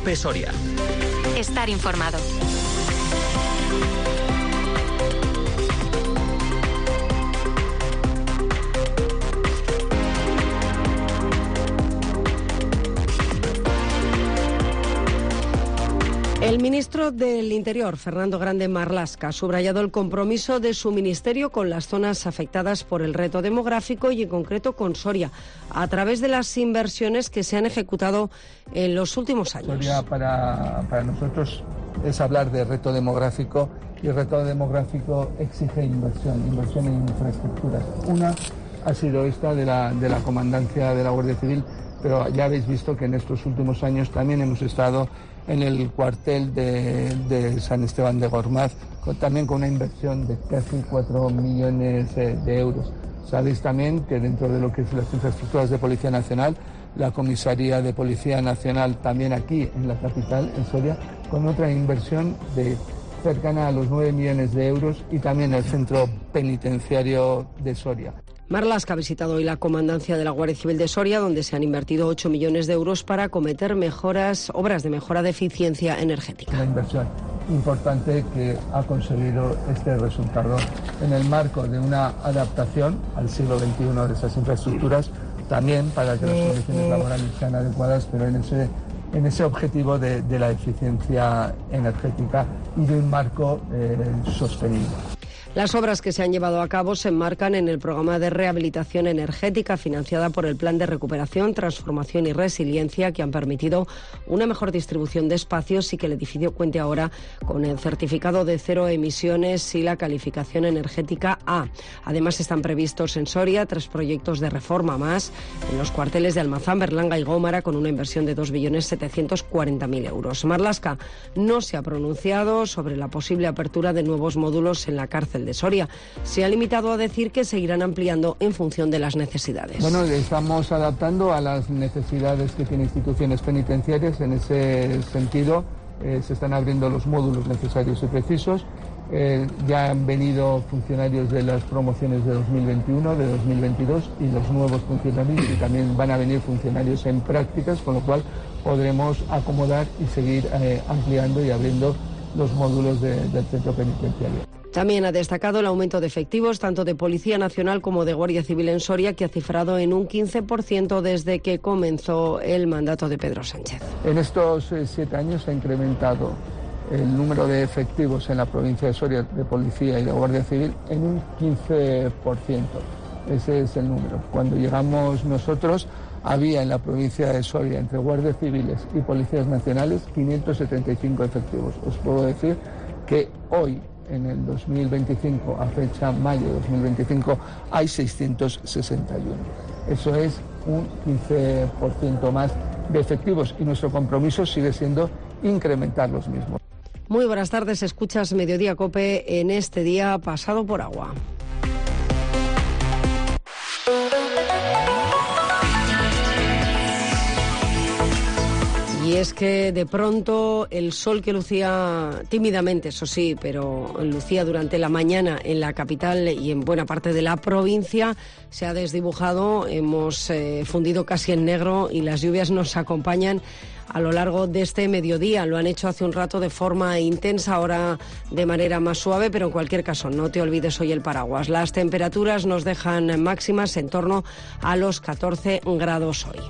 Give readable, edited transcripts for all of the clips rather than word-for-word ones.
COPE Soria. Estar informado. El ministro del Interior, Fernando Grande Marlaska, ha subrayado el compromiso de su ministerio con las zonas afectadas por el reto demográfico y en concreto con Soria, a través de las inversiones que se han ejecutado en los últimos años. Soria para nosotros es hablar de reto demográfico, y el reto demográfico exige inversión en infraestructuras. Una ha sido esta de la Comandancia de la Guardia Civil, pero ya habéis visto que en estos últimos años también hemos estado en el cuartel de San Esteban de Gormaz, también con una inversión de casi 4 millones de euros. Sabéis también que dentro de lo que es las infraestructuras de Policía Nacional, la Comisaría de Policía Nacional también aquí en la capital, en Soria, con otra inversión de cercana a los 9 millones de euros, y también el Centro Penitenciario de Soria. Marlaska ha visitado hoy la comandancia de la Guardia Civil de Soria, donde se han invertido 8 millones de euros para acometer obras de mejora de eficiencia energética. Una inversión importante que ha conseguido este resultado en el marco de una adaptación al siglo XXI de esas infraestructuras, también para que las condiciones laborales sean adecuadas, pero en ese objetivo de la eficiencia energética y de un marco sostenible. Las obras que se han llevado a cabo se enmarcan en el programa de rehabilitación energética financiada por el Plan de Recuperación, Transformación y Resiliencia, que han permitido una mejor distribución de espacios y que el edificio cuente ahora con el certificado de cero emisiones y la calificación energética A. Además, están previstos en Soria 3 proyectos de reforma más en los cuarteles de Almazán, Berlanga y Gómara, con una inversión de 2.740.000 euros. Marlaska no se ha pronunciado sobre la posible apertura de nuevos módulos en la cárcel de Soria. Se ha limitado a decir que seguirán ampliando en función de las necesidades. Bueno, estamos adaptando a las necesidades que tienen instituciones penitenciarias. En ese sentido, se están abriendo los módulos necesarios y precisos. Ya han venido funcionarios de las promociones de 2021, de 2022 y los nuevos funcionarios, y también van a venir funcionarios en prácticas, con lo cual podremos acomodar y seguir ampliando y abriendo los módulos del centro penitenciario. También ha destacado el aumento de efectivos tanto de Policía Nacional como de Guardia Civil en Soria, que ha cifrado en un 15% desde que comenzó el mandato de Pedro Sánchez. En estos 7 años se ha incrementado el número de efectivos en la provincia de Soria de Policía y de Guardia Civil en un 15%. Ese es el número. Cuando llegamos nosotros, había en la provincia de Soria, entre guardias civiles y policías nacionales, 575 efectivos. Os puedo decir que hoy, en el 2025, a fecha mayo de 2025, hay 661. Eso es un 15% más de efectivos, y nuestro compromiso sigue siendo incrementar los mismos. Muy buenas tardes, escuchas Mediodía COPE en este día pasado por agua. Y es que de pronto el sol que lucía tímidamente, eso sí, pero lucía durante la mañana en la capital y en buena parte de la provincia, se ha desdibujado, hemos fundido casi en negro y las lluvias nos acompañan a lo largo de este mediodía. Lo han hecho hace un rato de forma intensa, ahora de manera más suave, pero en cualquier caso no te olvides hoy el paraguas. Las temperaturas nos dejan máximas en torno a los 14 grados hoy.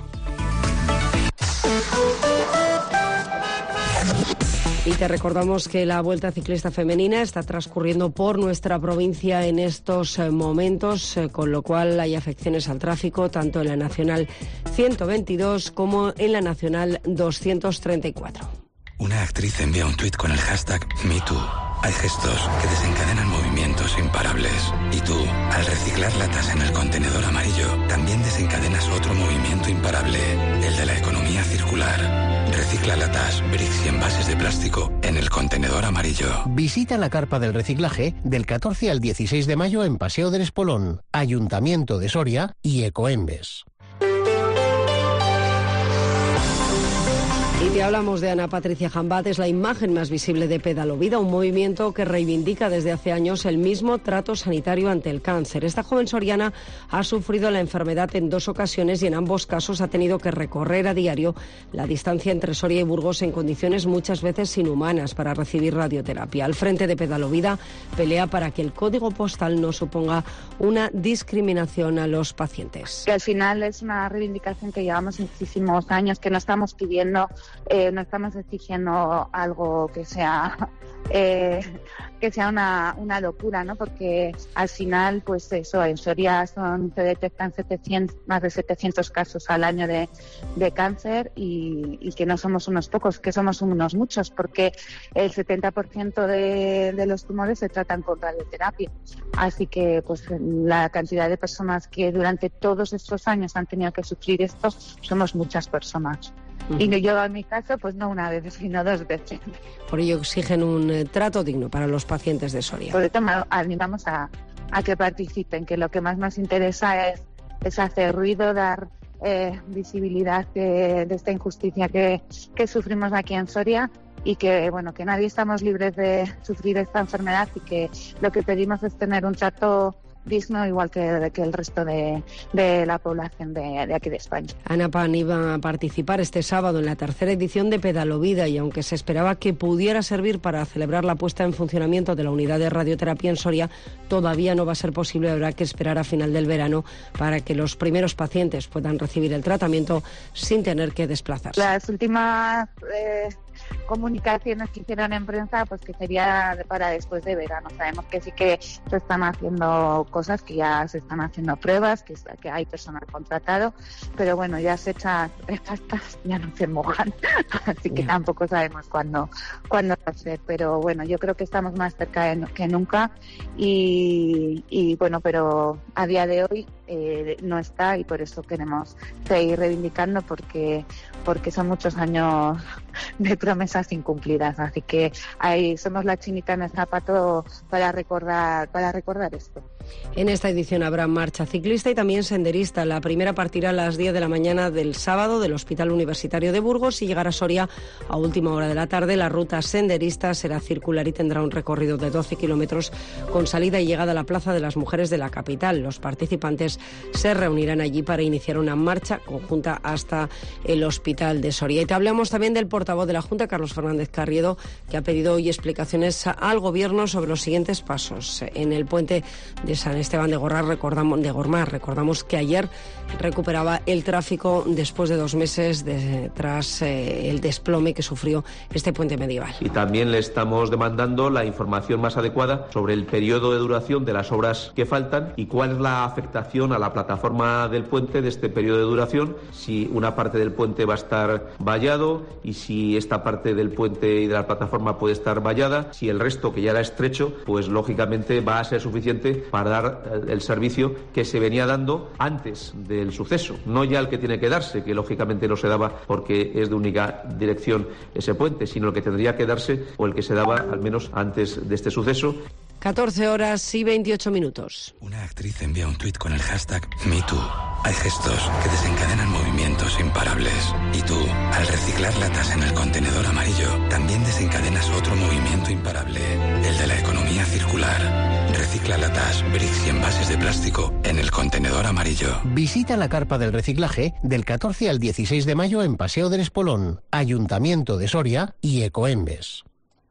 Y te recordamos que la Vuelta Ciclista Femenina está transcurriendo por nuestra provincia en estos momentos, con lo cual hay afecciones al tráfico tanto en la Nacional 122 como en la Nacional 234. Una actriz envía un tuit con el hashtag #MeToo. Hay gestos que desencadenan movimientos imparables. Y tú, al reciclar latas en el contenedor amarillo, también desencadenas otro movimiento imparable, el de la economía circular. Recicla latas, bricks y envases de plástico en el contenedor amarillo. Visita la carpa del reciclaje del 14 al 16 de mayo en Paseo del Espolón, Ayuntamiento de Soria y Ecoembes. Y te hablamos de Ana Patricia Jambat, es la imagen más visible de Pedalovida, un movimiento que reivindica desde hace años el mismo trato sanitario ante el cáncer. Esta joven soriana ha sufrido la enfermedad en 2 ocasiones y en ambos casos ha tenido que recorrer a diario la distancia entre Soria y Burgos en condiciones muchas veces inhumanas para recibir radioterapia. Al frente de Pedalovida pelea para que el código postal no suponga una discriminación a los pacientes. Que al final es una reivindicación que llevamos muchísimos años, que no estamos pidiendo, no estamos exigiendo algo que sea una locura, ¿no? Porque al final, pues eso, en Soria se detectan más de 700 casos al año de cáncer y que no somos unos pocos, que somos unos muchos, porque el 70% de los tumores se tratan con radioterapia. Así que, pues, la cantidad de personas que durante todos estos años han tenido que sufrir esto, somos muchas personas. Y yo, en mi caso, pues no una vez, sino 2 veces. Por ello exigen un trato digno para los pacientes de Soria. Por eso animamos a que participen, que lo que más nos interesa es hacer ruido, dar visibilidad de esta injusticia que sufrimos aquí en Soria y que, bueno, que nadie estamos libres de sufrir esta enfermedad y que lo que pedimos es tener un trato digno, igual que el resto de la población de aquí de España. Ana Pan iba a participar este sábado en la 3ª edición de Pedalovida y aunque se esperaba que pudiera servir para celebrar la puesta en funcionamiento de la unidad de radioterapia en Soria, todavía no va a ser posible. Habrá que esperar a final del verano para que los primeros pacientes puedan recibir el tratamiento sin tener que desplazarse. Las últimas comunicaciones que hicieron en prensa, pues que sería para después de verano. Sabemos que sí que se están haciendo cosas, que ya se están haciendo pruebas, que hay personal contratado, pero bueno, ya se echan pastas, ya no se mojan, así que tampoco sabemos cuándo va a ser, pero bueno, yo creo que estamos más cerca que nunca y bueno, pero a día de hoy no está y por eso queremos seguir reivindicando porque son muchos años de promesas incumplidas, así que ahí somos la chinita en el zapato para recordar esto. En esta edición habrá marcha ciclista y también senderista. La primera partirá a las 10 de la mañana del sábado del Hospital Universitario de Burgos y llegará a Soria a última hora de la tarde. La ruta senderista será circular y tendrá un recorrido de 12 kilómetros con salida y llegada a la Plaza de las Mujeres de la capital. Los participantes se reunirán allí para iniciar una marcha conjunta hasta el Hospital de Soria. Y te hablamos también del portavoz de la Junta, Carlos Fernández Carriedo, que ha pedido hoy explicaciones al Gobierno sobre los siguientes pasos. En el puente de San Esteban de Gormaz recordamos que ayer recuperaba el tráfico después de 2 meses tras el desplome que sufrió este puente medieval. Y también le estamos demandando la información más adecuada sobre el periodo de duración de las obras que faltan y cuál es la afectación a la plataforma del puente de este periodo de duración, si una parte del puente va a estar vallado y si esta parte del puente y de la plataforma puede estar vallada, si el resto, que ya era estrecho, pues lógicamente va a ser suficiente para dar el servicio que se venía dando antes del suceso, no ya el que tiene que darse, que lógicamente no se daba porque es de única dirección ese puente, sino el que tendría que darse o el que se daba al menos antes de este suceso. 14 horas y 28 minutos. Una actriz envía un tuit con el hashtag #MeToo. Hay gestos que desencadenan movimientos imparables. Y tú, al reciclar latas en el contenedor amarillo, también desencadenas otro movimiento imparable, el de la economía circular. Recicla latas, bricks y envases de plástico en el contenedor amarillo. Visita la carpa del reciclaje del 14 al 16 de mayo en Paseo del Espolón, Ayuntamiento de Soria y Ecoembes.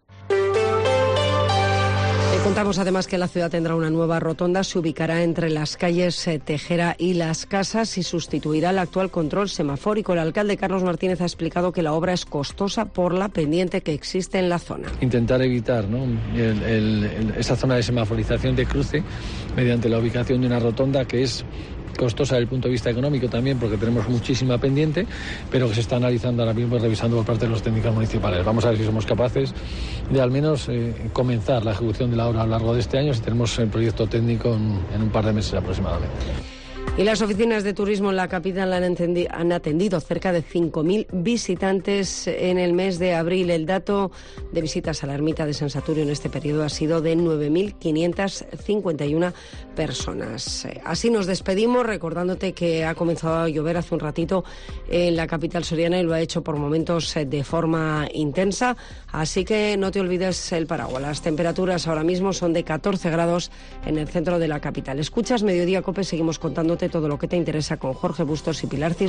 Contamos además que la ciudad tendrá una nueva rotonda, se ubicará entre las calles Tejera y Las Casas y sustituirá el actual control semafórico. El alcalde Carlos Martínez ha explicado que la obra es costosa por la pendiente que existe en la zona. Intentar evitar, ¿no?, esa zona de semaforización de cruce mediante la ubicación de una rotonda que es costosa desde el punto de vista económico también, porque tenemos muchísima pendiente, pero que se está analizando ahora mismo y revisando por parte de los técnicos municipales. Vamos a ver si somos capaces de al menos comenzar la ejecución de la obra a lo largo de este año, si tenemos el proyecto técnico en un par de meses aproximadamente. Y las oficinas de turismo en la capital han atendido cerca de 5.000 visitantes en el mes de abril. El dato de visitas a la ermita de San Saturio en este periodo ha sido de 9.551 personas. Así nos despedimos, recordándote que ha comenzado a llover hace un ratito en la capital soriana y lo ha hecho por momentos de forma intensa. Así que no te olvides el paraguas. Las temperaturas ahora mismo son de 14 grados en el centro de la capital. Escuchas Mediodía COPE, seguimos contándote todo lo que te interesa con Jorge Bustos y Pilar Cis.